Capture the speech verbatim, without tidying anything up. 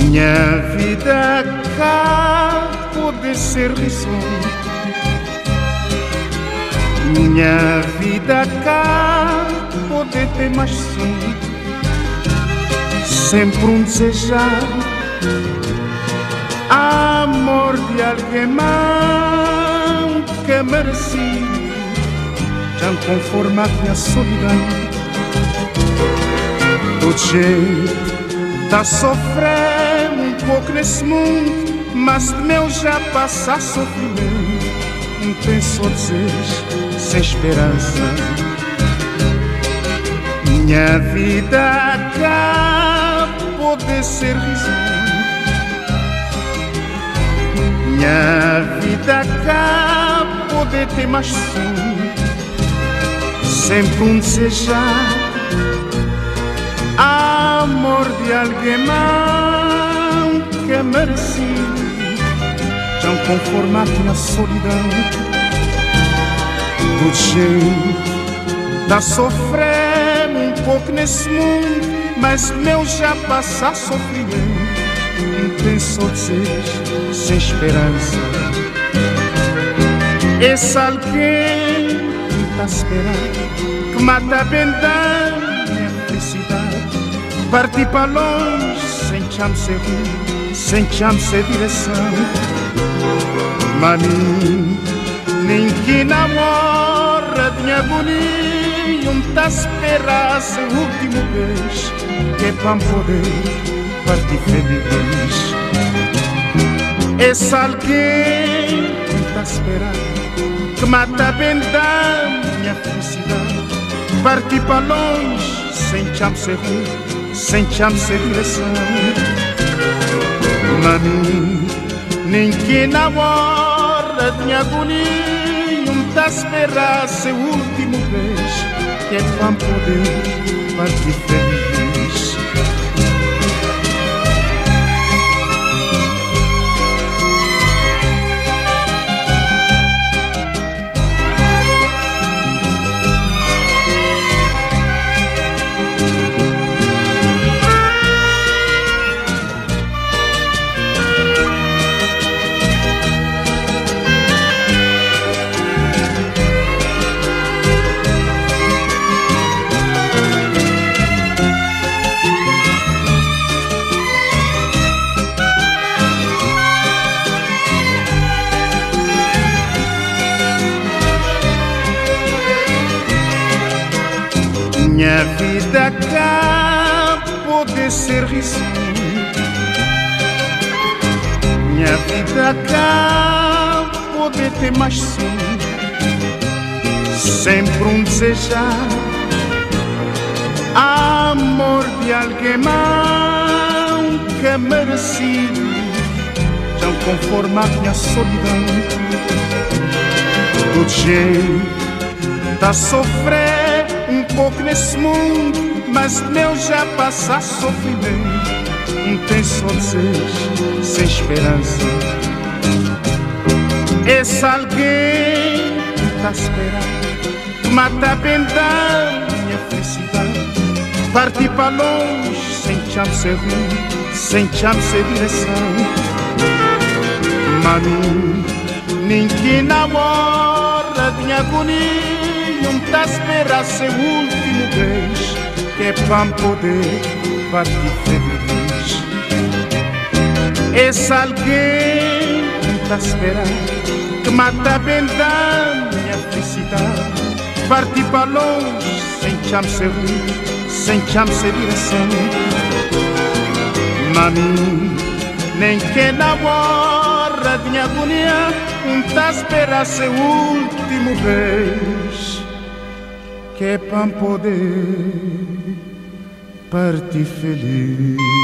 Minha vida cá pode ser risonho, minha vida cá pode ter mais som, sempre um desejar amor de alguém mais que mereci, já conformar com a solidão. Do jeito tá sofrendo um pouco nesse mundo, mas meu já passa sofrimento, não tem só desejo, sem esperança. Minha vida cá pode ser risonho, minha vida cá pode ter mais som, sempre um desejar amor de alguém mais que mereci, já conformar com a solidão. Do jeito tá sofrendo um pouco nesse mundo, mas meu já passa sofrimento, não tem só desejo, sem esperança. Esse alguém que tá esperando, que mata bem da minha felicidade, partir para longe, sem chance ruim, sem chance direção. Mami, nem que namora de minha agonia, um tá esperando seu último beijo, que é para poder partir feliz. Esse alguém que tá esperando, que mata bem da minha felicidade, partir para longe, sem chance ruim, sem chance direção. Mami, nem que namora de minha agonia, um tá esperando seu último beijo, que é para poder partir feliz. Minha vida cá pode ser risonho, minha vida cá pode ter mais som, sempre um desejar amor de alguém mais que mereci, já conformar com a solidão. Do jeito tá sofrendo um pouco nesse mundo, mas meu já passa sofrimento, não tem só desejo, sem esperança. Esse alguém que tá esperando, que mata bem da minha felicidade, partir para longe, sem chance ruim, sem chance direção. Mami, nem que namora de minha agonia, não tá esperando seu último beijo, que é para poder partir feliz. Esse alguém que tá esperando, que mata bem da minha felicidade, partir para longe, sem chance ruim, sem chance direção. Mami, nem que namora de minha agonia, não tá esperando seu último beijo, que é para poder partir feliz.